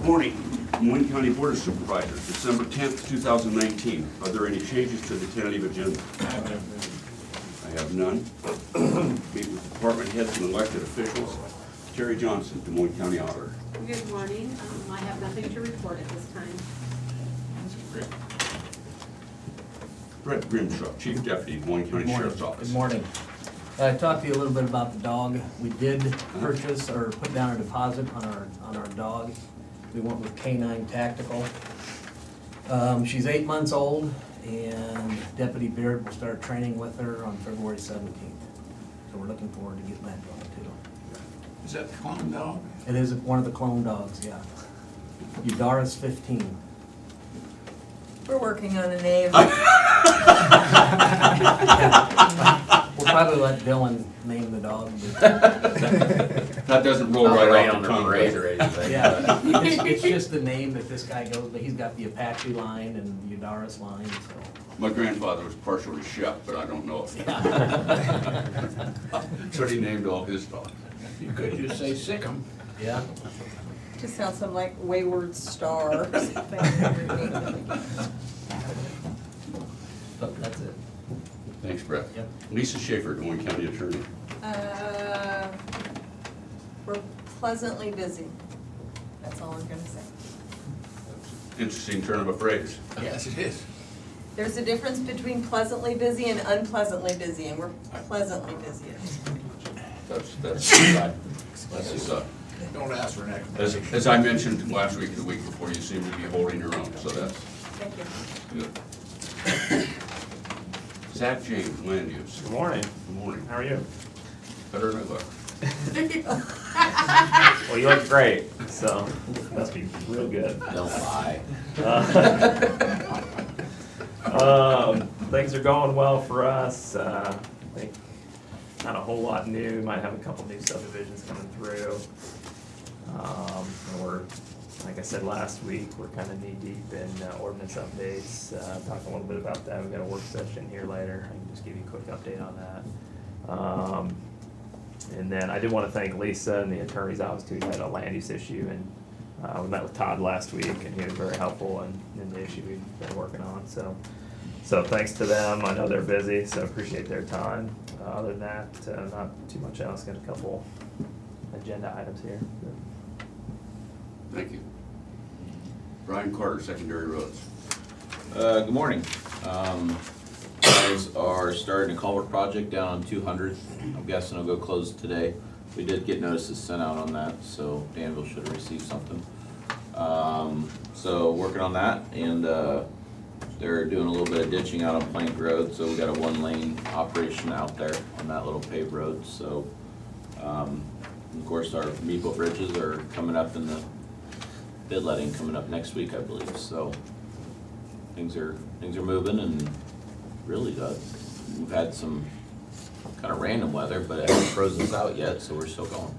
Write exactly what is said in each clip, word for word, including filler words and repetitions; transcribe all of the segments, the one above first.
Morning, Des Moines County Board of Supervisors, December tenth, two thousand nineteen. Are there any changes to the tentative agenda? I have none. Meet with department heads and elected officials. Terry Johnson, Des Moines County Auditor. Good morning. Um, I have nothing to report at this time. Brett Grimshaw, Chief Deputy, Des Moines County Sheriff's Office. Good morning. I talked to you a little bit about the dog. We did purchase or put down a deposit on our, on our dog. We went with K nine Tactical. Um, she's eight months old, and Deputy Beard will start training with her on February seventeenth. So we're looking forward to getting that going too. Is that the clone dog? It is one of the clone dogs, yeah. Udaris fifteen. We're working on a name. We'll probably let Dylan name the dog. but- That doesn't roll Not right right off on the the tongue. parade does or it? anything. Yeah, it's, it's just the name that this guy goes, but he's got the Apache line and the Udaris line, so. My grandfather was partially chef, but I don't know if Yeah. that's what he named all his dogs. You could just say sick 'em. Yeah. Just sounds something like Wayward Star or something. But that's it. Thanks, Brett. Yep. Lisa Schaefer, Des Moines County Attorney. Uh, We're pleasantly busy. That's all I'm gonna say. Interesting turn of a phrase. Yes, it is. There's a difference between pleasantly busy and unpleasantly busy, and we're pleasantly busy. That's, that's, that's, just, uh, Don't ask for an as, explanation. as I mentioned last week and the week before, you seem to be holding your own, so that's Thank you. good. Zach James, Land Use. Good morning. Good morning. How are you? Better than I look. Well, you look great, so must be real good. Don't lie. Uh, um, things are going well for us. Uh, I think not a whole lot new. We might have a couple new subdivisions coming through. Um, and we're, like I said last week, we're kind of knee deep in uh, ordinance updates. Uh, talk a little bit about that. We got a work session here later. I can just give you a quick update on that. Um, And then I did want to thank Lisa and the attorney's office too. We had a land use issue, and uh, we met with Todd last week, and he was very helpful in, in the issue we've been working on. So, so thanks to them. I know they're busy, so appreciate their time. Uh, other than that, uh, not too much else. Got a couple agenda items here. Thank you. Brian Carter, Secondary Roads. Uh, good morning. Um, guys are starting a culvert project down on two hundredth. I'm guessing it'll go close today. We did get notices sent out on that, so Danville should have received something. Um, so working on that, and uh, they're doing a little bit of ditching out on Plank Road, so we got a one lane operation out there on that little paved road. So um, of course our Meepo bridges are coming up in the bid letting coming up next week, I believe. So things are things are moving, and really uh, we've had some kind of random weather, but it hasn't frozen us out yet, so we're still going.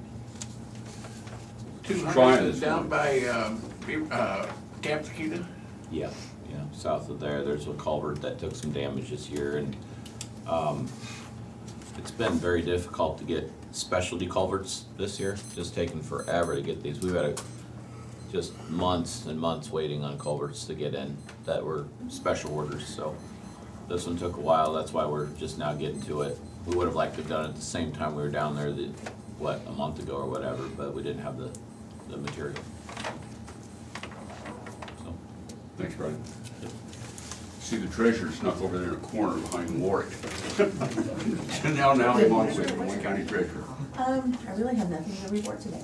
Two Trying hundred is this down one. by, um, Be- uh, Camp Chiquita. Yeah, yeah. South of there, there's a culvert that took some damage this year, and um, it's been very difficult to get specialty culverts this year. Just taking forever to get these. We've had a, just months and months waiting on culverts to get in that were special orders. So this one took a while. That's why we're just now getting to it. We would have liked to have done it at the same time we were down there, the, what, a month ago or whatever, but we didn't have the, the material. So, Thanks, Brian. See the treasurer snuck over there in a corner behind Warwick. Now, now, I'm on with the Des Moines County Treasurer. Um, I really have nothing to report today.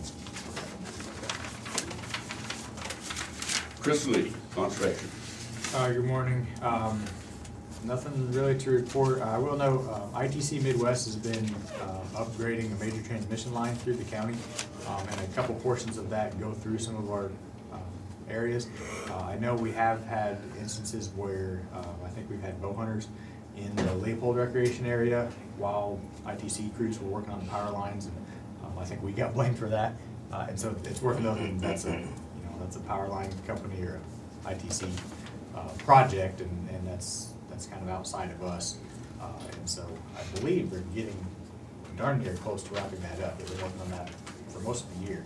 Chris Lee, Conservation. Uh, good morning. Um, nothing really to report. I will know, um, I T C Midwest has been, um, upgrading a major transmission line through the county. Um, and a couple portions of that go through some of our, um, areas. Uh, I know we have had instances where, um, I think we've had bow hunters in the Leopold Recreation area while I T C crews were working on the power lines, and, um, I think we got blamed for that. Uh, and so it's worth noting that's a, you know, that's a power line company or a I T C uh, project, and, and that's that's kind of outside of us. Uh, and so I believe they're getting darn near close to wrapping that up. They've been working on that for most of the year.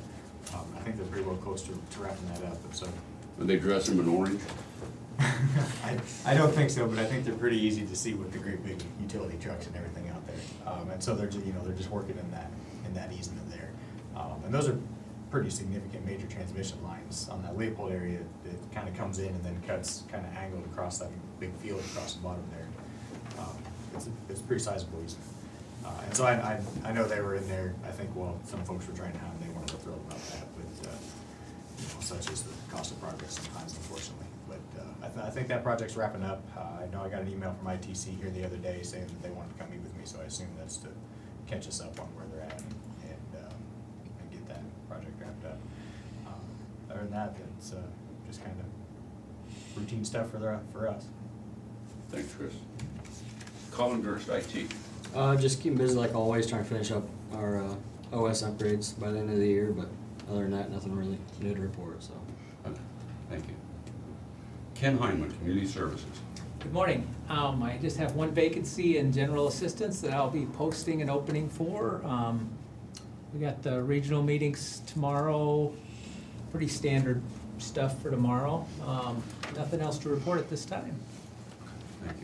um, I think they're pretty well close to, to wrapping that up, but so. Would they dress them in orange? I, I don't think so, but I think they're pretty easy to see with the great big utility trucks and everything out there. Um, and so they're, ju- you know, they're just working in that, in that easement there. Um, and those are pretty significant major transmission lines on that Leopold area. It kind of comes in and then cuts kind of angled across that big field across the bottom there. Um, It's, a- it's a pretty sizable easement. Uh, and so I, I, I know they were in there, I think, well, some folks were trying to have, them, they weren't real thrilled about that, but, uh, you know, such is the cost of progress sometimes, unfortunately. But, uh, I, th- I think that project's wrapping up. Uh, I know I got an email from I T C here the other day saying that they wanted to come meet with me, so I assume that's to catch us up on where they're at and, and, um, and get that project wrapped up. Um, Other than that, it's, uh, just kind of routine stuff for the, for us. Thanks, Chris. Colin Gerst, I T. Uh, just keeping busy like always, trying to finish up our uh, O S upgrades by the end of the year, but other than that, nothing really new to report, so. Okay, thank you. Ken Heinman, Community Services. Good morning. Um, I just have one vacancy in general assistance that I'll be posting an opening for. Um, we got the regional meetings tomorrow, pretty standard stuff for tomorrow. Um, nothing else to report at this time. Thank you.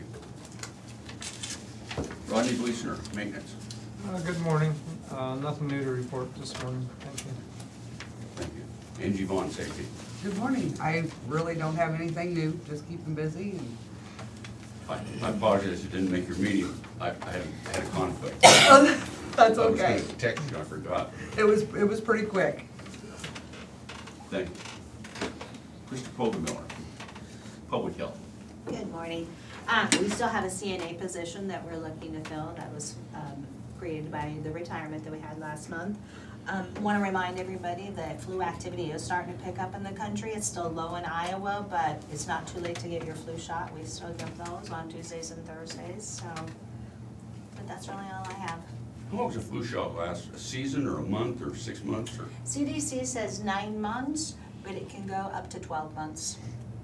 Rodney Gleasoner, Maintenance. Uh, good morning. Uh, nothing new to report this morning. Thank you. Thank you. Angie Vaughn, Safety. Good morning. I really don't have anything new, just keeping busy and. I I apologize, it didn't make your meeting. I I had a, had a conflict. That's I was okay. gonna text you, I forgot. It was, it was pretty quick. Thank you. Krista Miller, Public Health. Good morning. Um, we still have a C N A position that we're looking to fill. That was, um, created by the retirement that we had last month. Um, want to remind everybody that flu activity is starting to pick up in the country. It's still low in Iowa, but it's not too late to get your flu shot. We still give those on Tuesdays and Thursdays, so. But that's really all I have. How long does a flu shot last? A season or a month or six months or? C D C says nine months, but it can go up to twelve months.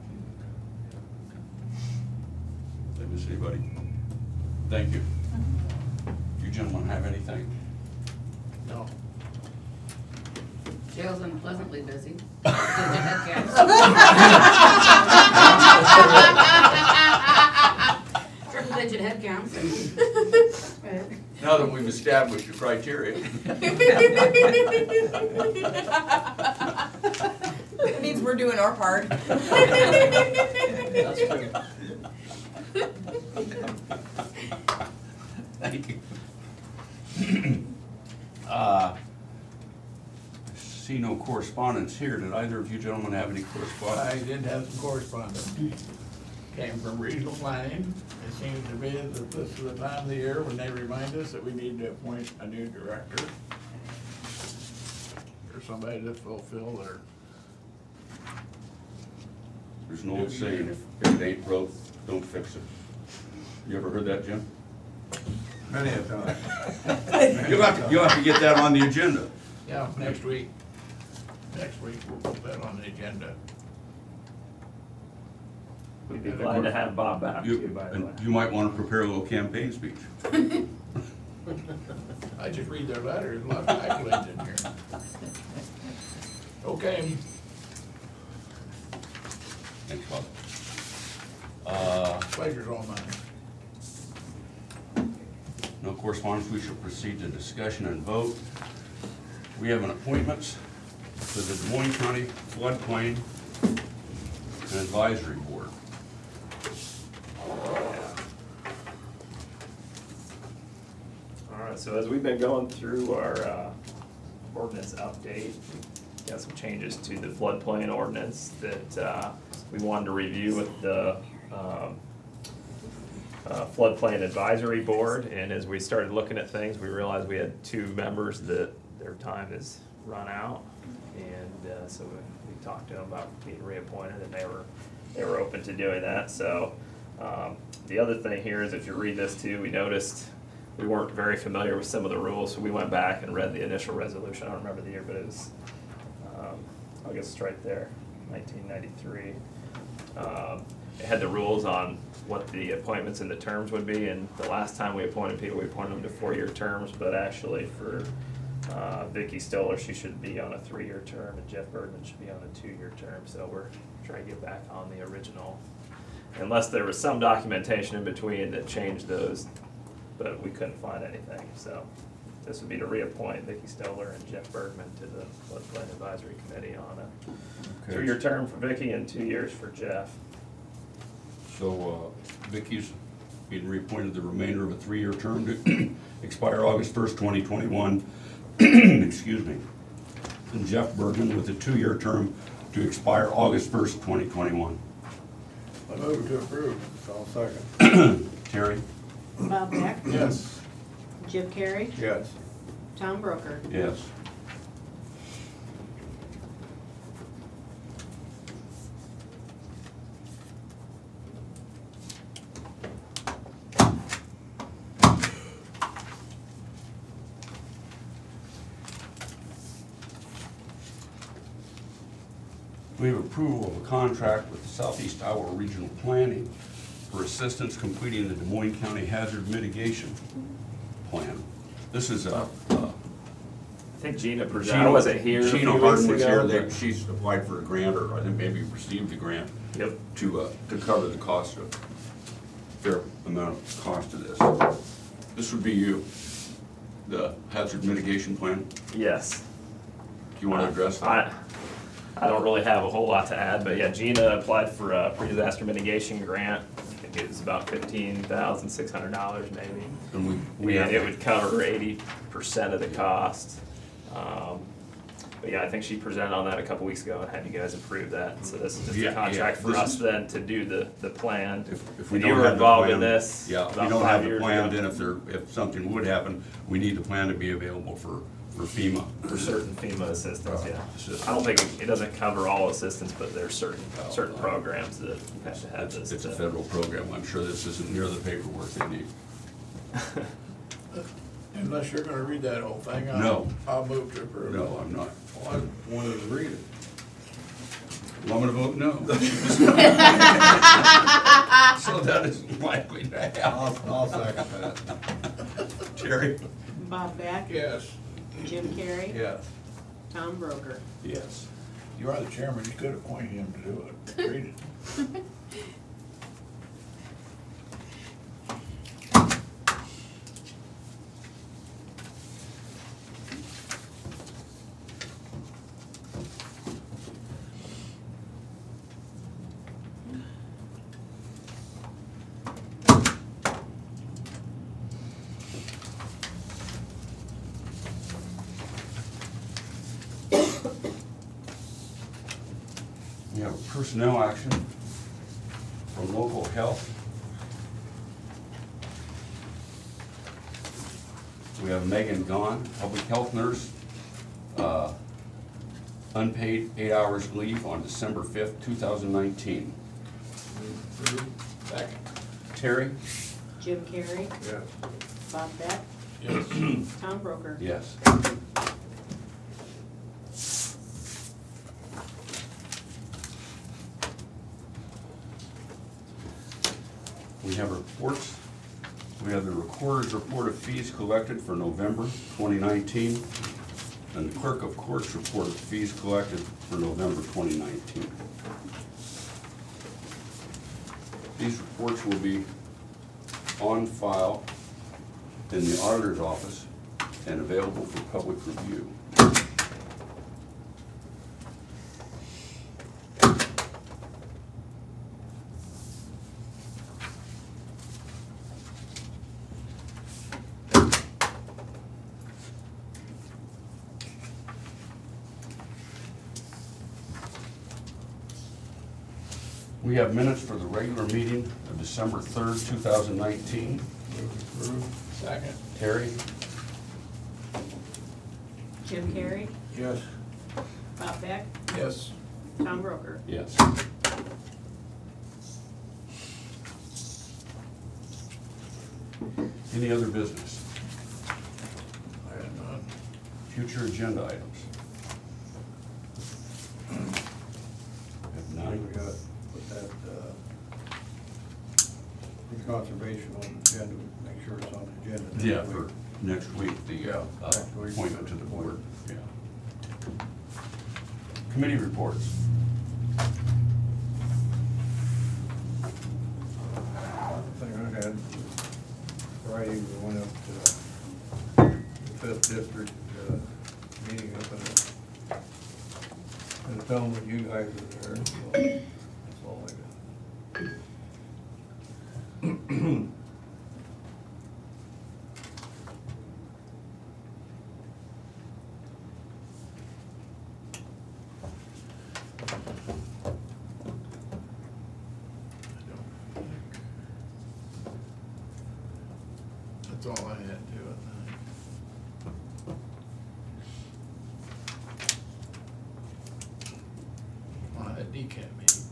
Did I miss anybody? Thank you. Do you gentlemen have anything? No. Jail's unpleasantly busy. Triple digit head count. Now that we've established the criteria. That means we're doing our part. That's true. Thank you. Uh, I see no correspondence here. Did either of you gentlemen have any I correspondence? did have some correspondence. Came from regional planning. It seems to be that this is the time of the year when they remind us that we need to appoint a new director. Or somebody to fulfill their. There's an old saying, if it ain't broke, don't fix it. You ever heard that, Jim? Many a time. You'll have to, you'll have to get that on the agenda. Yeah, next week. Next week, we'll put that on the agenda. We'd be glad to have Bob back You, too, by the way. and you might want to prepare a little campaign speech. I just read their letters, a lot of accolades in here. Okay. Thanks, Bob. Uh, Pleasure's all mine. No correspondence, we shall proceed to discussion and vote. We have an appointments to the Des Moines County Floodplain and Advisory Board. All right, so as we've been going through our uh, ordinance update, got some changes to the floodplain ordinance that uh, we wanted to review with the um, uh, floodplain advisory board. And as we started looking at things, we realized we had two members that their time is run out. And uh, so we we talked to them about being reappointed, and they were, they were open to doing that. So um, the other thing here is, if you read this too, we noticed we weren't very familiar with some of the rules, so we went back and read the initial resolution. I don't remember the year, but it was, um, I guess it's right there, nineteen ninety-three. Um, it had the rules on what the appointments and the terms would be, and the last time we appointed people, we appointed them to four-year terms, but actually for Uh, Vicky Stoller, she should be on a three-year term, and Jeff Bergman should be on a two-year term, so we're trying to get back on the original. Unless there was some documentation in between that changed those, but we couldn't find anything, so this would be to reappoint Vicky Stoller and Jeff Bergman to the floodplain advisory committee on a Okay. three-year term for Vicky and two years for Jeff. So uh, Vicky's being reappointed the remainder of a three-year term to expire August first, twenty twenty-one. Excuse me. And Jeff Bergman with a two-year term to expire August first, twenty twenty-one. I move to approve. I'll second. Terry? Bob Beck? Yes. Jim Carrey? Yes. Tom Broker? Yes. We have approval of a contract with the Southeast Iowa Regional Planning for assistance completing the Des Moines County Hazard Mitigation Plan. This is a, uh, I think Gina presented, I wasn't here a few Gina weeks Harden was ago, here. They, but- she's applied for a grant, or I think maybe received a grant Yep. to, uh, to cover the cost of, fair amount of cost of this. This would be you, the hazard mitigation plan. Yes. Do you want to address that? I, I don't really have a whole lot to add, but yeah, Gina applied for a pre-disaster mitigation grant. I think it was about fifteen thousand six hundred dollars maybe. And we, we And have, it would cover eighty percent of the cost. Um, But yeah, I think she presented on that a couple weeks ago and had you guys approve that. So this is just Yeah, a contract yeah, for this us is- then to do the, the plan. if, if we And don't you have were the involved in plan- this Yeah, if we about don't five have the years plan, ago. then if there, if something would happen, we need the plan to be available for, for FEMA. For certain FEMA assistance, Uh, yeah. assistance. I don't think, it- it doesn't cover all assistance, but there's certain, Oh, certain uh, programs that you have to have It's, this. it's a to- federal program. I'm sure this isn't near the paperwork they need. Unless you're gonna read that whole thing, No. I'll, I'll move to approve. No, I'm not. Well, I wanted to read it. Well, I'm gonna vote no. So that is likely to happen. I'll, I'll second that. Terry? Bob Beck? Yes. Jim Carrey? Yes. Tom Broker? Yes. You are the chairman, you could appoint him to do it. Read it. We have a personnel action from local health. We have Megan Gahn, public health nurse, uh, unpaid eight hours leave on December fifth, two thousand nineteen. Second. Terry? Jim Carrey? Yes. Bob Beck? Yes. Tom Broker? Yes. We have reports. We have the recorder's report of fees collected for November twenty nineteen, and the clerk of court's report of fees collected for November twenty nineteen. These reports will be on file in the auditor's office and available for public review. We have minutes for the regular meeting of December third, two thousand nineteen. Move to approve. Second. Terry? Jim Carrey? Yes. Bob Beck? Yes. Tom Broker? Yes. Any other business? I have none. Future agenda items? Have We none? got, put that, uh, conservation on the agenda, make sure it's on the agenda. Yeah, for, next week, the uh, uh, Next week. appointment to the board. Yeah. Committee reports. Thing I had, Friday, we went up to the fifth district, uh, meeting up in the, in the town where you guys were there, so that's all I got. That's all I had to, I think. On that D CAT meeting.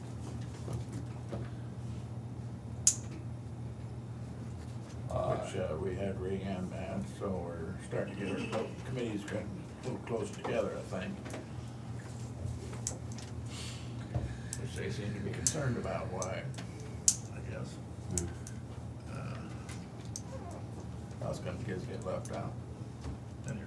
Which, uh, we had Rehan at, so we're starting to get our co- committees getting a little close together, I think. Which they seem to be concerned about, why, I guess. Uh, How's come kids get left out? Anyway.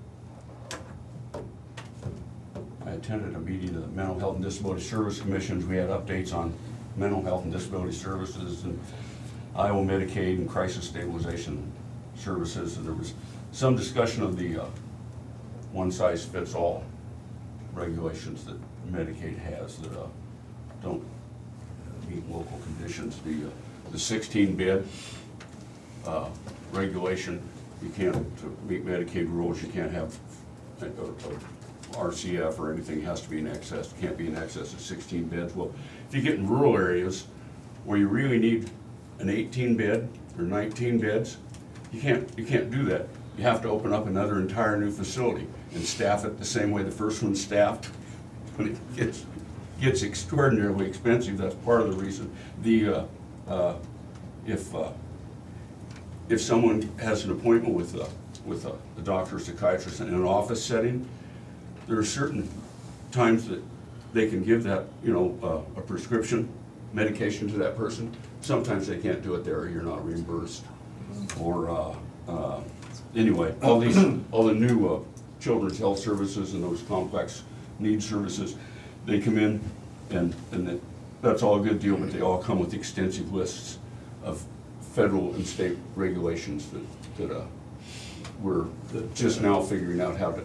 I attended a meeting of the Mental Health and Disability Service Commissions. We had updates on mental health and disability services and Iowa Medicaid and crisis stabilization services. And there was some discussion of the uh, one-size-fits-all regulations that Medicaid has that uh, don't meet local conditions. The, uh, the sixteen bed uh, regulation, you can't, to meet Medicaid rules, you can't have uh, uh, R C F or anything, has to be in excess, can't be in excess of sixteen beds. Well, if you get in rural areas where you really need an eighteen bed or nineteen beds, you can't, you can't do that. You have to open up another entire new facility and staff it the same way the first one's staffed. When it gets, gets extraordinarily expensive, that's part of the reason. The, uh, uh, if, uh, if someone has an appointment with, uh, with uh, a doctor or psychiatrist in an office setting, there are certain times that they can give that, you know, uh, a prescription medication to that person. Sometimes they can't do it there, or you're not reimbursed. Or, uh, uh, anyway, all these, all the new uh, children's health services and those complex needs services, they come in and, and that, that's all a good deal, but they all come with extensive lists of federal and state regulations that, that uh, we're just now figuring out how to.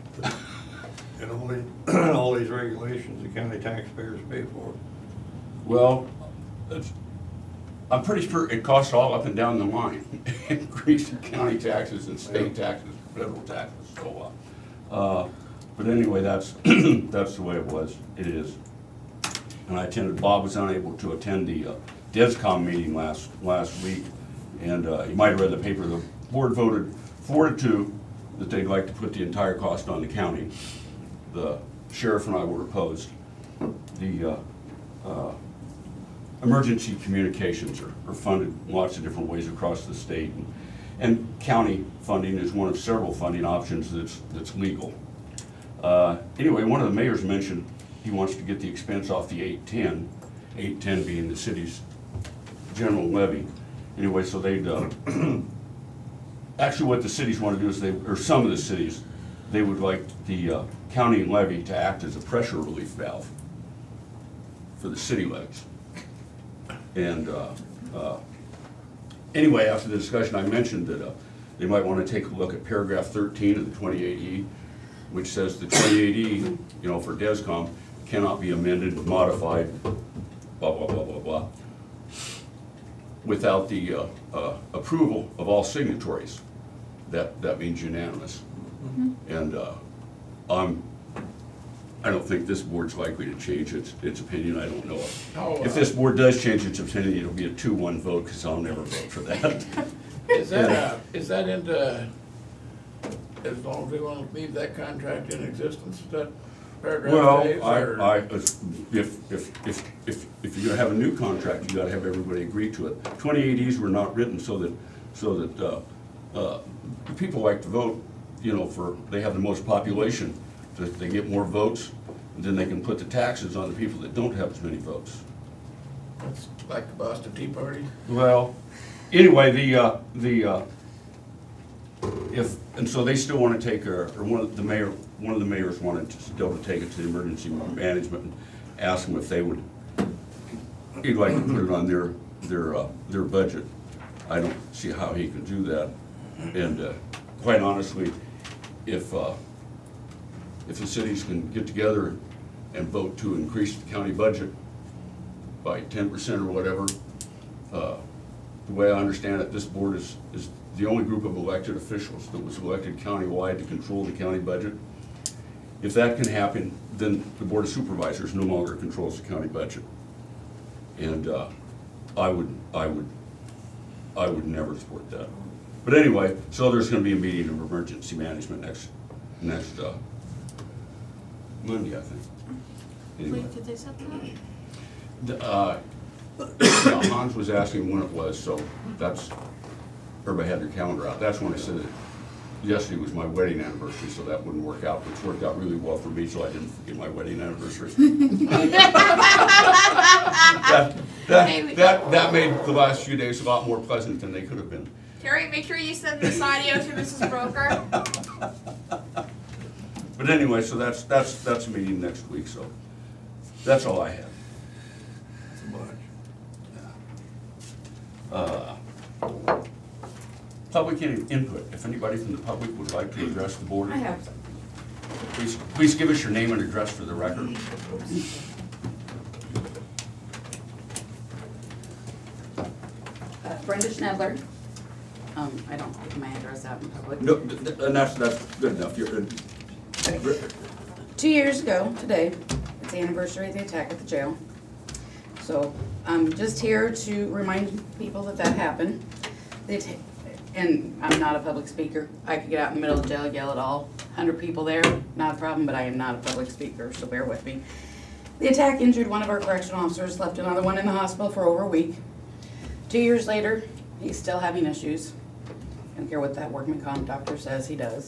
And all these, all these regulations, the county taxpayers pay for. Well, it's, I'm pretty sure it costs all up and down the line. Increase in county taxes and state taxes, federal taxes, so on. Uh, but anyway, that's, that's the way it was, it is. And I attended, Bob was unable to attend the uh, DESCOM meeting last, last week. And uh, you might have read the paper, the board voted four to two that they'd like to put the entire cost on the county. The sheriff and I were opposed. The uh, uh, emergency communications are, are funded lots of different ways across the state. And, and county funding is one of several funding options that's, that's legal. Uh, anyway, one of the mayors mentioned he wants to get the expense off the eight ten, eight ten being the city's general levy. Anyway, so they'd, uh, actually what the cities want to do is they, or some of the cities, they would like the uh, county levy to act as a pressure relief valve for the city levies. And uh, uh, anyway, after the discussion, I mentioned that uh, they might want to take a look at paragraph thirteen of the twenty-eight E, which says the twenty-eight E, you know, for DESCOM, cannot be amended, modified, blah, blah, blah, blah, blah, without the uh, uh, approval of all signatories. That, that means unanimous. Mm-hmm. And uh, I'm, I don't think this board's likely to change its, its opinion, I don't know. Oh, If uh, this board does change its opinion, it'll be a two one vote, because I'll never vote for that. Is that, uh, is that into, as long as we want to leave that contract in existence, is that paragraph Well, stays, I, or- I, if, if, if, if, if you're gonna have a new contract, you gotta have everybody agree to it. twenty-eight E's were not written so that, so that, uh, uh, people like to vote, you know, for, they have the most population, that they get more votes, and then they can put the taxes on the people that don't have as many votes. It's like the Boston Tea Party? Well, anyway, the, uh, the, uh, if, and so they still wanna take, a- or one of the mayor, one of the mayors wanted to still to take it to the emergency management and ask them if they would, he'd like to put it on their, their, uh, their budget. I don't see how he could do that. And, uh, quite honestly, if, uh, if the cities can get together and vote to increase the county budget by ten percent or whatever, uh, the way I understand it, this board is, is the only group of elected officials that was elected countywide to control the county budget. If that can happen, then the Board of Supervisors no longer controls the county budget. And uh, I would, I would, I would never support that. But anyway, so there's gonna be a meeting of emergency management next, next uh, Monday, I think. Anyway. Wait, did they set that? The, Uh, yeah, Hans was asking when it was, so that's, everybody had their calendar out. That's when I said that yesterday was my wedding anniversary, so that wouldn't work out, which worked out really well for me, so I didn't forget my wedding anniversary. That, that, that, that made the last few days a lot more pleasant than they could have been. Terry, make sure you send this audio to Missus Broker. But anyway, so that's, that's, that's a meeting next week, so that's all I have. Uh, Public in- input, if anybody from the public would like to address the board. I have some. Please, please give us your name and address for the record. Uh, Brenda Schnedler. Um, I don't give my address out in public. No, th- th- and that's, that's good enough. You're good. Two years ago today, it's the anniversary of the attack at the jail. So I'm just here to remind people that that happened. The atta- And I'm not a public speaker. I could get out in the middle of the jail, yell at all hundred people there, not a problem, but I am not a public speaker, so bear with me. The attack injured one of our correctional officers, left another one in the hospital for over a week. Two years later, he's still having issues. I don't care what that workman comp doctor says, he does.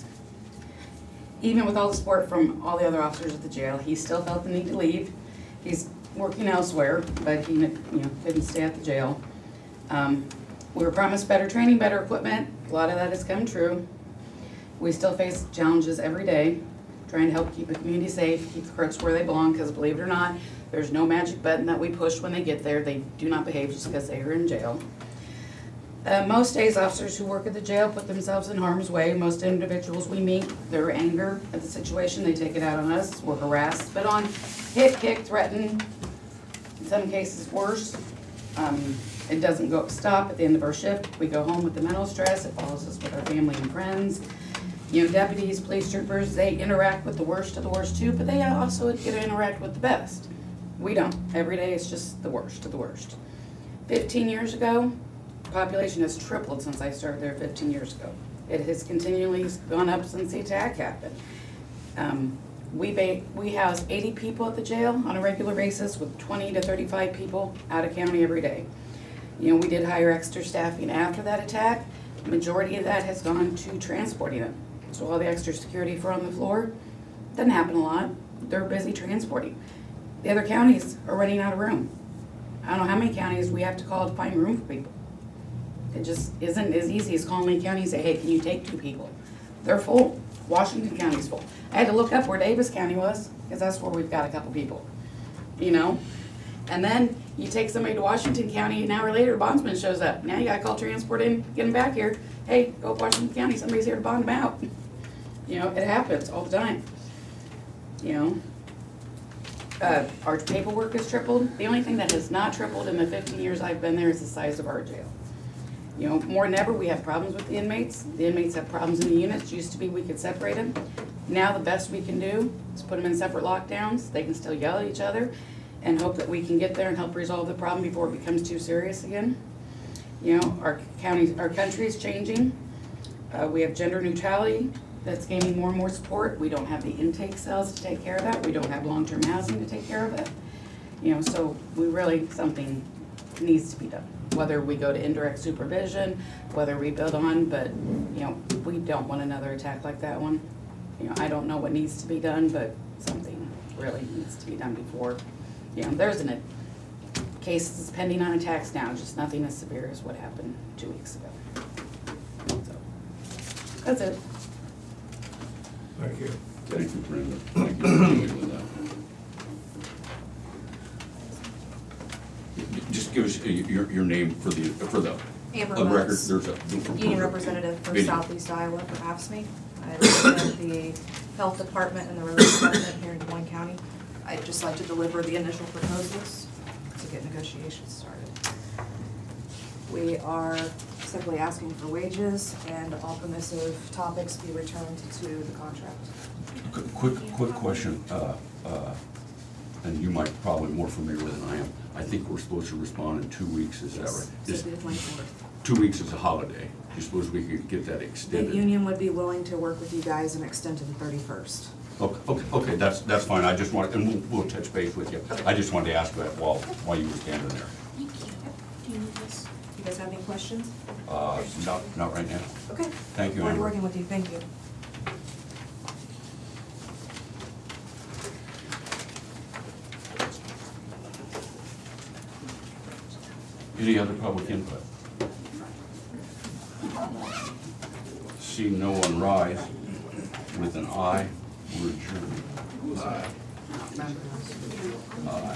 Even with all the support from all the other officers at the jail, he still felt the need to leave. He's working elsewhere, but he, you know, couldn't stay at the jail. Um, we were promised better training, better equipment. A lot of that has come true. We still face challenges every day, trying to help keep the community safe, keep the crooks where they belong, because believe it or not, there's no magic button that we push when they get there. They do not behave just because they are in jail. Uh, most days, officers who work at the jail put themselves in harm's way. Most individuals we meet, their anger at the situation, they take it out on us. We're harassed, spit on, hit, kick, threatened. In some cases, worse. Um, it doesn't go stop at the end of our shift. We go home with the mental stress. It follows us with our family and friends. You know, deputies, police troopers, they interact with the worst of the worst too, but they also get to interact with the best. We don't. Every day it's just the worst of the worst. Fifteen years ago, population has tripled since I started there fifteen years ago. It has continually gone up since the attack happened. Um, we ba- we house eighty people at the jail on a regular basis with twenty to thirty-five people out of county every day. You know, we did hire extra staffing after that attack. The majority of that has gone to transporting them. So all the extra security for on the floor, doesn't happen a lot. They're busy transporting. The other counties are running out of room. I don't know how many counties we have to call to find room for people. It just isn't as easy as calling Lee County and say, hey, can you take two people? They're full. Washington County's full. I had to look up where Davis County was, because that's where we've got a couple people, you know? And then you take somebody to Washington County, an hour later, a bondsman shows up. Now you gotta call transport in, get them back here. Hey, go to Washington County, somebody's here to bond them out. You know, it happens all the time, you know? Uh, our paperwork has tripled. The only thing that has not tripled in the fifteen years I've been there is the size of our jail. You know, more than ever, we have problems with the inmates. The inmates have problems in the units. Used to be we could separate them. Now the best we can do is put them in separate lockdowns. They can still yell at each other and hope that we can get there and help resolve the problem before it becomes too serious again. You know, our county, our country is changing. Uh, we have gender neutrality that's gaining more and more support. We don't have the intake cells to take care of that. We don't have long-term housing to take care of it. You know, so we really, something needs to be done. Whether we go to indirect supervision, whether we build on, but, you know, we don't want another attack like that one. You know, I don't know what needs to be done, but something really needs to be done before. You know, there's an, a case that's pending on attacks now, just nothing as severe as what happened two weeks ago. So, That's it. Thank you. Thank you, Brenda. Thank you for dealing with that. Just give us uh, your, your name for the, for the, Amber on record, Woods, there's a. Union Representative for Video. Southeast Iowa for A F S M E. I represent the Health Department and the Relief Department here in Des Moines County. I'd just like to deliver the initial proposals to get negotiations started. We are simply asking for wages and all permissive topics be returned to the contract. Qu- Quick, quick question, uh, uh, and you might probably more familiar with than I am. I think we're supposed to respond in two weeks, is that Yes, right? so Is- it'll be the twenty-fourth. Two weeks is a holiday. You suppose we could get that The extended? union would be willing to work with you guys and extend to the thirty-first. Okay, okay, okay, that's, that's fine. I just want, and we'll, we'll touch base with you. I just wanted to ask that while, while you were standing there. Thank you. Do you need this? You guys have any questions? Uh, not, not right now. Okay. Thank you, Look forward to Amber. working with you, thank you. Any other public input? See no one rise with an aye, we're adjourned. Aye. Aye.